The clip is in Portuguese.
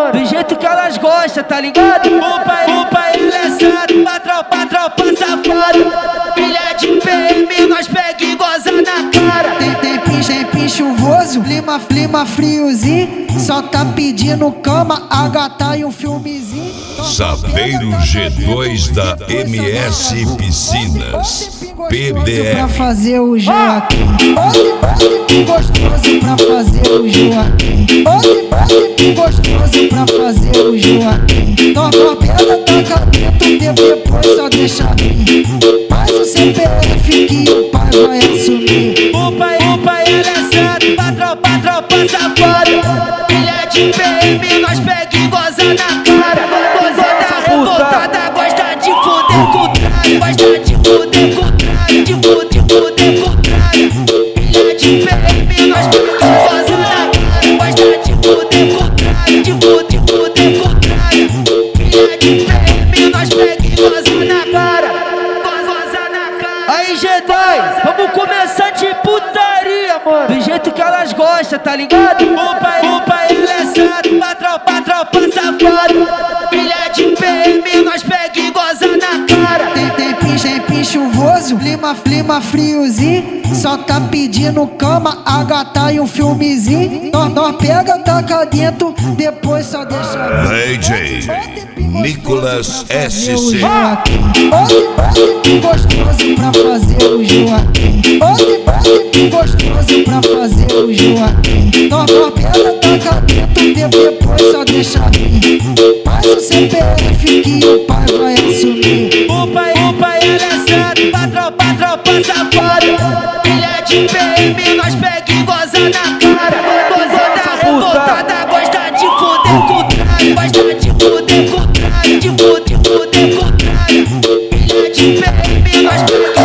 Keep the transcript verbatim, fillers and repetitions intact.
mano. Do jeito que elas gostam, tá ligado? O pai, o pai, ele é santo, pra tropa, tropa safado. Filha de P M, nós pega e goza na cara. Tem, tem pin, tem pin chuvoso, clima, clima friozinho. Só tá pedindo cama, a gata e um filmezinho. Saveiro G dois da M S Piscinas, P D Pra F. fazer o Joaquim. Hoje tem gostoso pra fazer o Joaquim. Hoje tem gostoso pra fazer o Joaquim. Toca pedra, taca dentro, depois só deixa vir. Faz o C P F que o pai vai assumir. O pai, o pai, ele é santo, pra tropa, tropa safado. Filha de P M, nós pega e goza na cara. Gozada revoltada, gosta de fuder com tralha. Gosta de fuder com tralha, de fuder, fuder com tralha. Filha de P M, nós pega e goza na cara. Gosta de fuder com tralha, de fuder, fuder com tralha. Filha de P M, nós pega e goza na cara. Goza na cara. Aí, G dois, vamos começar de putaria, mano. Do jeito que elas gostam, tá ligado? O pai, o pai, ele é santo, pra tropa, tropa safado. Filha de P M, nós pega e goza na cara. Tem, tem pin, tem pin chuvoso, clima, clima friozinho. Só tá pedindo cama, a gata e um filmezinho. Nós, nós pega, taca dentro, depois só deixa vir. D J Nicolas S C. Hoje tem gostoso pra fazer o Joaquim. Hoje tem gostoso pra fazer o Joaquim. Nós, nós pega, taca dentro, depois só deixa vir. Faz o C P F que o pai vai assumir. O pai, o pai, ele é santo, pra tropa, tropa safado. Filha de P M, nós pega e goza na cara. Gozada revoltada, gosta de fuder com tralha. Gosta de fuder com tralha, de fuder, fuder com tralha. Filha de P M, nós pega